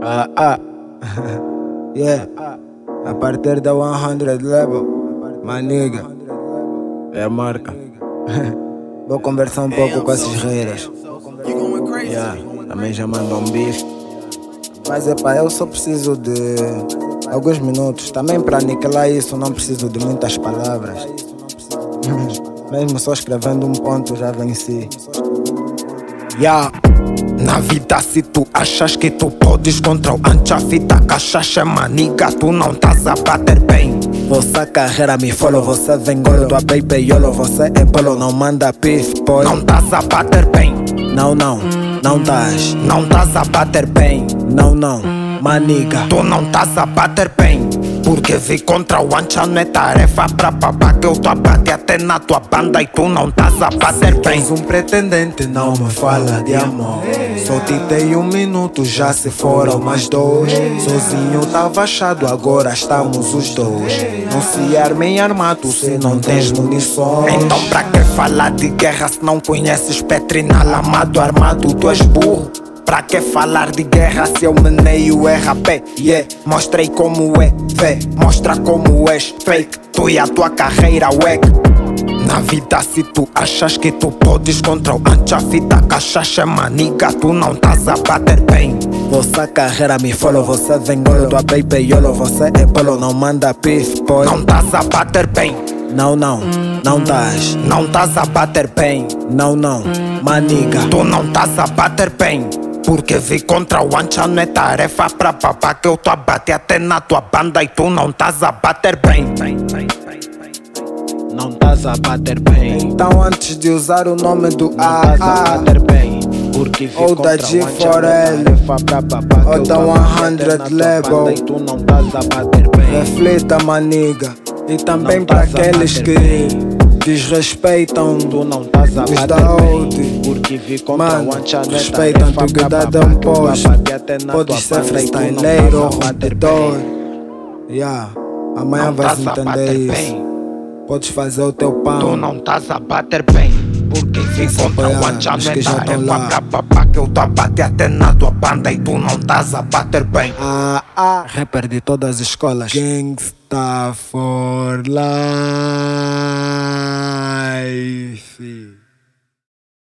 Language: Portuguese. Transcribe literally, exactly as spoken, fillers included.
Ah, ah. Yeah. A partir da cem level, my nigga, é a marca. Vou conversar um pouco com esses reiras. Yeah. Também já mandam um bife. Mas é pá, eu só preciso de alguns minutos. Também para aniquilar isso não preciso de muitas palavras. Mesmo só escrevendo um ponto já venci. Yeah. Na vida, se tu achas que tu podes contra o anti-fita, cachaça, maniga, tu não estás a bater bem. Vossa carreira me follow, você vem golo do baby yolo, você é polo, não manda pif, boy. Não estás a bater bem. Não, não, não estás. Não estás a bater bem. Não, não, maniga, tu não estás a bater bem. Porque vi contra o ancha não é tarefa pra babá, que eu tô a bater até na tua banda e tu não estás a bater bem. Se um pretendente não me fala de amor, só te dei um minuto, já se foram mais dois. Sozinho tava achado, agora estamos os dois. Não se armem armado se não tens munição. Então pra que falar de guerra se não conheces Petrinal amado? Armado, tu és burro. Pra que falar de guerra se eu meneio R P? Yeah, mostrei como é, vê, mostra como és fake. Tu e a tua carreira wack. Na vida, se tu achas que tu podes contra o anti-fita, cachaça, maniga, tu não estás a bater bem. Vossa carreira me follow, você vem golo do baby yolo, você é polo, não manda pif, boy. Não estás a bater bem. Não, não, não estás. Não estás a bater bem. Não, não, maniga, tu não estás a bater bem. Porque vi contra o ancha não é tarefa pra babá, que eu tô a bater até na tua banda e tu não estás a bater bem. Não estás a bater bem. Então antes de usar o nome do A, a bater bem. Porque vi ou da G quatro L ou da cem level e tu não estás a bater bem. Reflita, maniga. E também para aqueles que desrespeitam, tu não estás a bater. Porque vi contra o ancha não é respeitam, antiguidade é um post. Podes ser freestyleiro ou rompedor. Yeah, amanhã vais entender isso. Podes fazer o teu pão. Tu não estás a bater bem. Porque vi contra o ancha não é tarefa pra babá, que eu tô a bater até na tua banda e tu não estás a bater bem. Ah, ah, rapper de todas as escolas. Gangsta for life.